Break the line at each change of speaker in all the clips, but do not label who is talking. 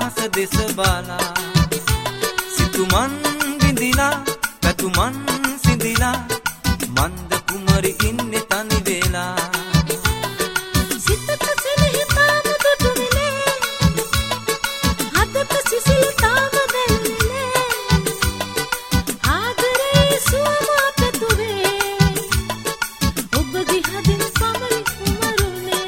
අහස දෙස බලා සිතුමන් විඳිලා පැතුමන් සිඳිලා මන්ද කුමරි ඉන්නේ තනි වෙලා
සිතට සිනහිතාම දුටු විලේ හදට සිසිල තාම දැල්විලේ ආදරේ සුවම පැතුවේ ඔබ දිහදින් පමණි කුමරුනේ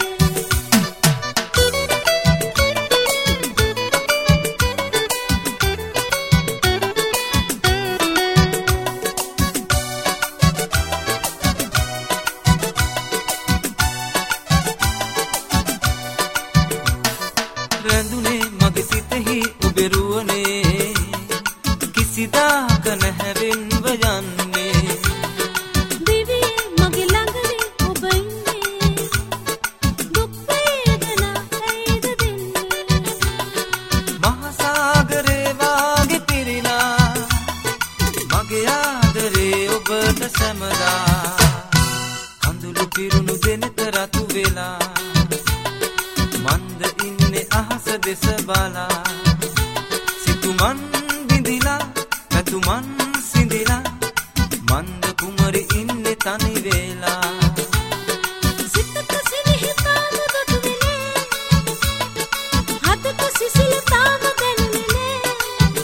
රැඳුනේ මගේ සිතෙහි ඔබේ රුවනේ කිසිදාක නැහැවෙන්ව යන්නේ
දිවියේ මගේ ළඟනේ ඔබ ඉන්නේ දුක් වේදනා ඇයිද දෙන්නේ
මහා සාගරේ වාගේ පිරීලා මගේ ආදරේ ඔබට සැමදා කඳුළු පිරුණු දෙනත රතු වෙලා මන්ද ඉන්නේ අහස දෙස බලා සිතුමන් විඳිලා පැතුමන් සිඳිලා මන්ද කුමරි ඉන්නේ තනි වෙලා
සිතට සිනහිතාම දුටු විලේ හදට සිසිල තාම දැනුනේ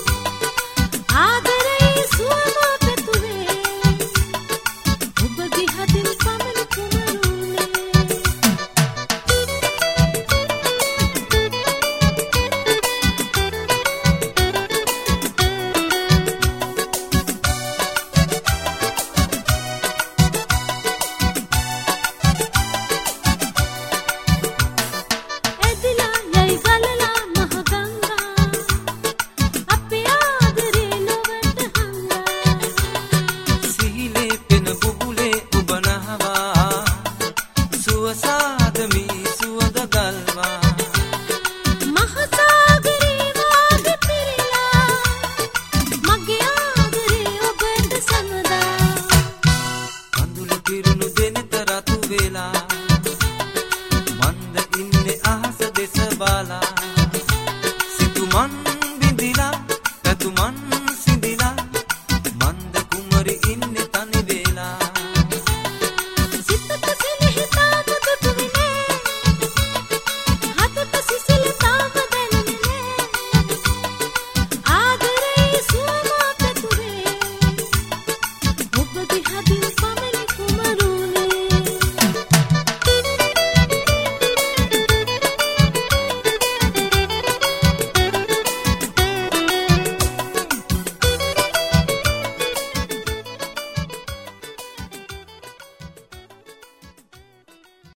ආදරේ සුවම පැතුවේ ඔබ දිහදින් පමණි කුමරුනේ ඇදිලා යයි ගලලා මහ ගංගා අපේ ආදරේ ලොවට හංගා
සිහිලේ පෙන බුබුලේ ඔබ නහවා සුවසාද මී සුවඳ ගල්වා
මහ සාගරේ වාගේ පිරීලා මගේ ආදරේ ඔබට සමදා
කඳුළු පිරුණු දෙනත රතු වෙලා මන්ද ඉන්නේ අහස දෙස බලා සිතුමන් විඳිලා පැතුමන්